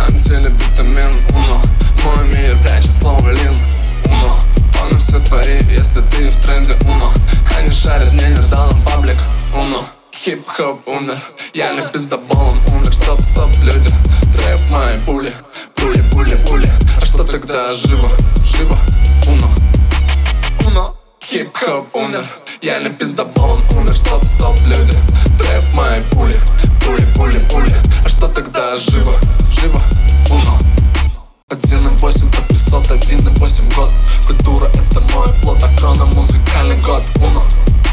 моем теле витамин Уно. Мой мир прячет слово лин Уно. Он и все твои, если ты в тренде Уно. Они шарят, мне не дал им паблик Уно. Хип-хоп умер, я не пиздоболом умер. Стоп, стоп, люди, трэп мои пули. Пули, пули, пули, а что тогда живо? Живо, Уно. Уно. Хип-хоп умер, я не пиздоболом умер. Стоп, стоп, люди, трэп мои пули. Пули, пули, пули, а что тогда живо? Живо, Уно. 1.8 подписал 1.8 год. Культура это мой плод, Акрона музыкальный год. Уно.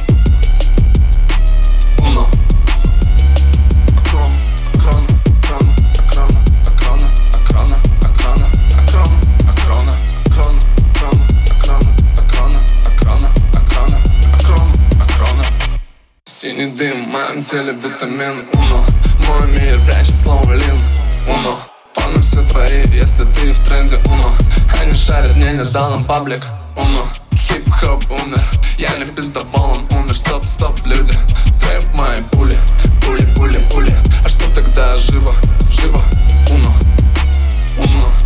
Уно. Акрона, Акрона, Акрона, Акрона, Акрона, Акрона, Акрона, Акрона, Акрона, Акрона, Акрона, Акрона, Акрона, Акрона, Акрона. Синий дым в моем теле витамин Уно. Мой мир прячет слово лин Уно. Фаны все твои, если ты в тренде Уно. Они шарят, мне не дал им паблик Уно. Хип-хоп умер, я не пиздоболом умер. Стоп, стоп, люди, трэп мои пули. Пули, пули, пули, а что тогда живо? Живо, Уно. Уно.